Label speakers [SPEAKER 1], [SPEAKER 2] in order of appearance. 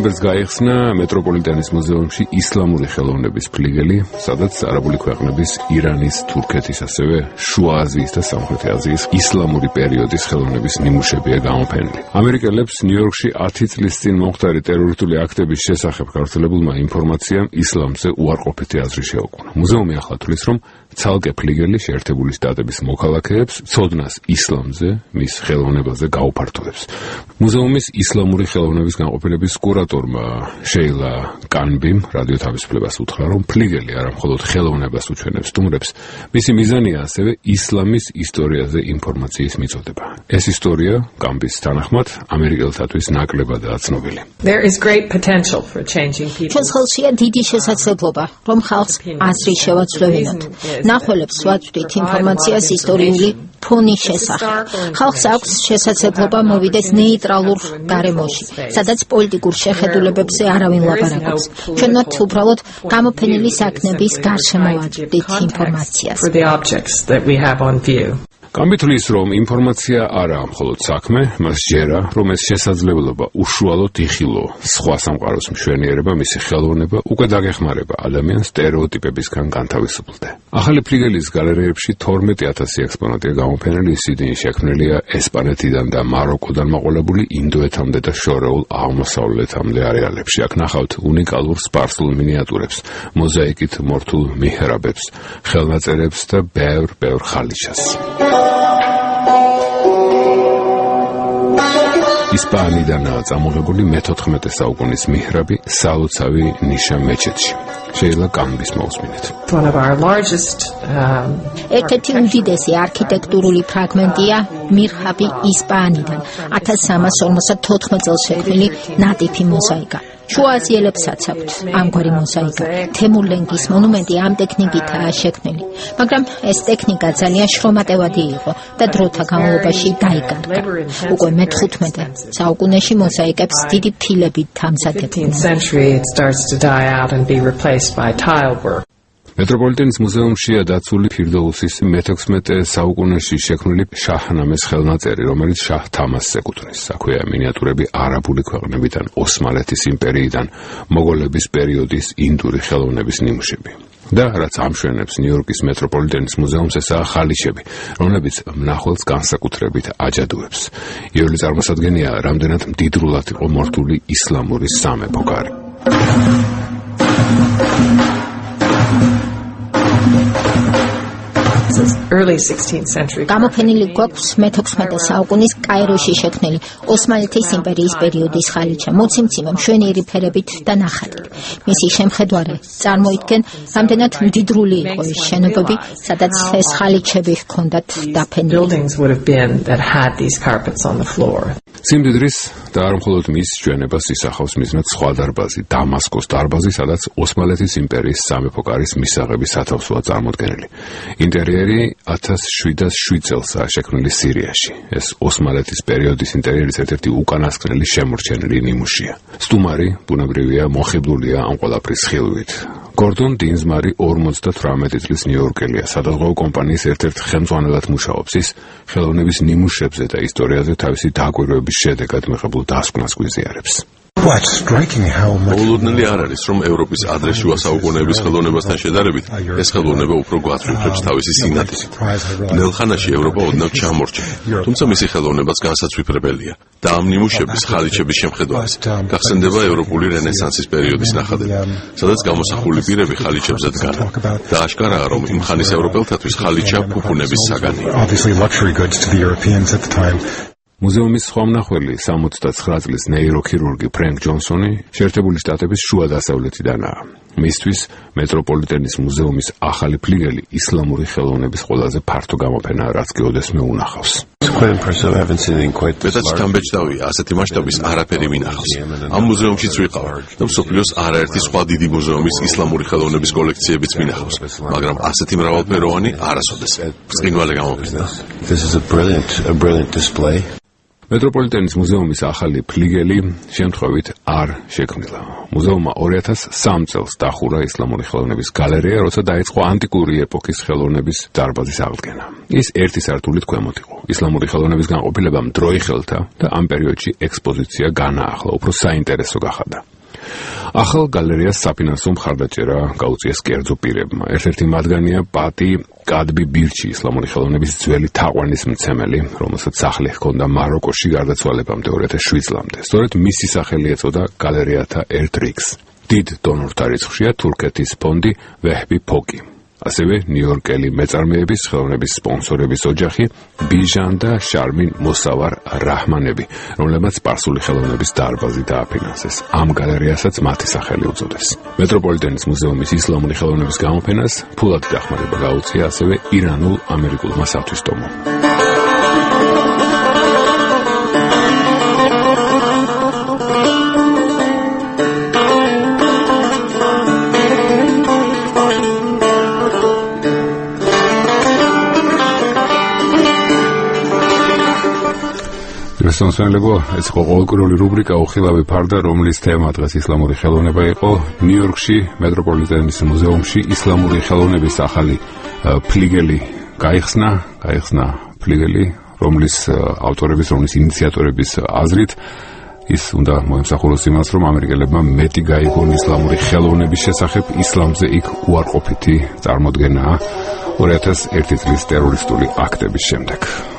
[SPEAKER 1] ოქტომბერს გაიხსნა მეტროპოლიტენის მუზეუმში ისლამური ხელოვნების ფლიგელი, სადაც არაბული ქვეყნების, ირანის, თურქეთის, ასევე შუა აზიის და სამხრეთ აზიის ისლამური პერიოდის ხელოვნების ნიმუშებია გამოფენილი. ამერიკელებს ნიუ-იორკში 10 წლის წინ მომხდარი ტერორისტული აქტების შესახებ გავრცელებულმა ინფორმაციამ ისლამზე უარყოფითი აზრი შეუქმნა. მუზეუმი ახლა თვლის, რომ ცალკე ფლიგელი შეერთებული შტატების მოქალაქეებს ცოდნას ისლამზე, მის ხელოვნებაზე გაუფართოვებს. მუზეუმის ისლამური ხელოვნების განყოფილების კურატორმა შეილა კანბიმ რადიო თავისუფლებას უთხრა, რომ ფლიგელი არა მხოლოდ ხელოვნებას უჩვენებს სტუმრებს, მისი მიზანია ასევე ისლამის ისტორიაზე ინფორმაციის მიწოდება. ეს ისტორია კანბის თანახმად ამერიკელთათვის ნაკლებადაა ცნობილი.
[SPEAKER 2] There is great potential for changing people.
[SPEAKER 3] ჩვენს ხელშია დიდი შესაძლებლობა, რომ ხალხს აზრი შევაცვლევინოთ. ნახველებს ვაწვდით ინფორმაციას ისტორიული ფონის შესახებ. ხალხს აქვს შესაძლებლობა მოვიდეს ნეიტრალურ გარემოში, სადაც პოლიტიკურ შეხედულებებზე არავინ ლაპარაკობს. ჩვენ მათ უბრალოდ გამოფენილი საქმების გარშემო ვაწვდით ინფორმაციას.
[SPEAKER 1] კანბი თვლის, რომ ინფორმაცია არაა მხოლოდ საქმე, მას ჯერა, რომ ეს შესაძლებლობა უშუალოდ იხილო სხვა სამყაროს მშვენიერება, მისი ხელოვნება უკვე დაგეხმარება ადამიანს სტერეოტიპებისგან განთავისუფლდე. ახალი ფლიგელის გალერეებში 12,000 ექსპონატია გამოფენილი, ისინი შექმნილია ესპანეთიდან და მაროკოდან მაყოლებული ინდოეთამდე და შორეულ აღმოსავლეთამდე არეალებში. აქ ნახავთ უნიკალურ სპარსულ მინიატურებს, მოზაიკით მორთულ მიჰრაბებს, ხელნაწერებს და ბევრ ხალიჩას. ისპანიდანაა წამოღებული მე-14 საუკუნის მიჰრაბი სალოცავი ნიშა მეჩეთში. შეილა კანბის მოусმინეთ.
[SPEAKER 3] ერთ-ერთი უდიდესი არქიტექტურული ფრაგმენტია მიჰრაბი ისპანიდან 1354 წელს შექმნილი ნატიფი მოზაიკა. შუააზიელებსაც აქვთ ამგვარი მოზაიკა. თემურლენგის მონუმენტი ამ ტექნიკითაა შექმნილი, მაგრამ ეს ტექნიკა ძალიან შრომატევადი იყო და დროთა განმავლობაში დაიკარგა. უკვე მე-15 საუკუნეში მოზაიკებს დიდი ფილებით ამზადებდნენ.
[SPEAKER 1] მეტროპოლიტენის მუზეუმშია დაცული ფირდოუსის მე-16 საუკუნეში შექმნილი შაჰნამეს ხელნაწერი, რომელიც შაჰ თამასს ეკუთვნის. აქვეა მინიატურები არაბული ქვეყნებიდან, ოსმალეთის იმპერიიდან, მოგოლების პერიოდის ინდური ხელოვნების ნიმუშები. და რაც ამშვენებს ნიუ-იორკის მეტროპოლიტენის მუზეუმს, ესაა ხალიჩები, რომლებიც მნახველს განსაკუთრებით აჯადოებს. იოლი წარმოსადგენია, რამდენად მდიდრულად იყო მორთული ისლამური სამეფო კარი.
[SPEAKER 3] გამოფენილი გვაქვს მე-16 საუკუნის კაიროში შექმნილი ოსმალეთის იმპერიის პერიოდის ხალიჩა, მოციმციმე მშვენიერი ფერებით და ნახატით. მისი შემხედვარე წარმოიდგენ, რამდენად მდიდრული იყო ეს შენობები, სადაც ეს ხალიჩები ჰქონდათ დაფენილი.
[SPEAKER 1] სიმდიდრის და არ მხოლოდ მის ჩვენებას ისახავს მიზნად სხვა დარბაზი, დამასკოს დარბაზი, სადაც ოსმალეთის იმპერიის სამეფო კარის მისაღების სათავსოა წარმოდგენილი. ინტერიერი 1707 წელსაა შექმნილი სირიაში. ეს ოსმალეთის პერიოდის ინტერიერის ერთ-ერთი უკანასკნელი შემორჩენილი ნიმუშია. სტუმარი ბუნებრივია მოხიბლულია ამ ყველაფრის ხილვით. გორდონ დინზმარი 58 წლის ნიუ-იორკელია, სადაზღვევო კომპანიის ერთ-ერთ ხელმძღვანელად მუშაობს. ის ხელოვნების ნიმუშებზე და ისტორიაზე თავისი დაკვირვების შედეგად მიღებულ დასკვნას გვიზიარებს.
[SPEAKER 4] მოულოდნელი არ არის, რომ ევროპის ადრეშუა საუკუნეების ხელოვნებასთან შედარებით ეს ხელოვნება უფრო გვაწვიფრებს თავისი სინათლით. ბნელ ხანაში ევროპა ოდნავ ჩამორჩა, თუმცა მისი ხელოვნებაც განსაცვიფრებელია და ამ ნიმუშების ხალიჩების შემხედვარეს გახსენდება ევროპული რენესანსის პერიოდის ნახატები, სადაც გამოსახული პირები ხალიჩებზე დგანან და აშკარაა, რომ იმ ხანის ევროპელთათვის ხალიჩა ფუფუნების საგანია.
[SPEAKER 1] მუზეუმის სხვა მნახველი 69 წლის ნეიროქირურგი ფრენკ ჯონსონი შეერთებული შტატების შუა დასავლეთიდანაა. მისთვის მეტროპოლიტენის მუზეუმის ახალი ფლიგელი ისლამური ხელოვნების ყველაზე ფართო გამოფენაა, რაც კი ოდესმე უნახავს.
[SPEAKER 4] მეტად ჩამბეჭდავია, ასეთი მასშტაბის არაფერი მინახავს. ამ მუზეუმშიც ვიყავ და მსოფლიოს არაერთი სხვა დიდი მუზეუმის ისლამური ხელოვნების კოლექციებიც მინახავს, მაგრამ ასეთი მრავალფეროვანი არასოდეს. ბრწყინვალე გამოფენა.
[SPEAKER 1] მეტროპოლიტენის მუზეუმის ახალი ფლიგელი შემთხვევით არ შექმნილა. მუზეუმმა 2003 წელს დახურა ისლამური ხელოვნების გალერეა, როცა დაიწყო ანტიკური ეპოქის ხელოვნების დარბაზის აღდგენა. ის ერთი სართულით ქვემოთ იყო. ისლამური ხელოვნების განყოფილებამ დრო იხელთა და ამ პერიოდში ექსპოზიცია განაახლა, უფრო საინტერესო გახადა. ახალ გალერეას საფინანსო მხარდაჭერა გაუწიეს კერძო პირებმა. ერთ-ერთი მათგანია პატი კადბი ბირჩი, ისლამური ხელოვნების ძველი თაყვანის მცემელი, რომელსაც სახლი ჰქონდა მაროკოში გარდაცვალებამდე 2007 წლამდე. სწორედ მისი სახელი ეწოდა გალერეათა ერთ რიგს. დიდ დონორთა რიცხვშია თურქეთის ფონდი ვეჰბი ფოკი. ასევე ნიუ-იორკელი მეწარმეების ხელოვნების სპონსორების ოჯახი ბიჟან და შარმინ მოსავარ რაჰმანები, რომლებმაც სპარსული ხელოვნების დარბაზი დააფინანსეს. ამ გალერეასაც მათი სახელი უწოდეს. მეტროპოლიტენის მუზეუმის ისლამური ხელოვნების გამოფენას ფულად დახმარება გაუწია ასევე ირანულ-ამერიკულმა სათვისტომომ. Responsible ეს იყო ყოველკვირეული რუბრიკა უხილავი ფარდა, რომლის თემა დღეს ისლამური ხელოვნება იყო. ნიუ-იორკში მეტროპოლიტენის მუზეუმში ისლამური ხელოვნების ახალი ფლიგელი გაიხსნა ფლიგელი, რომლის ავტორების, რომლის ინიციატორების აზრით ის უნდა მოემსახუროს იმას, რომ ამერიკელებმა მეტი გაიგონ ისლამური ხელოვნების შესახებ, ისლამზე იქ უარყოფითი წარმოდგენაა 2001 წლის ტერორისტული აქტების შემდეგ.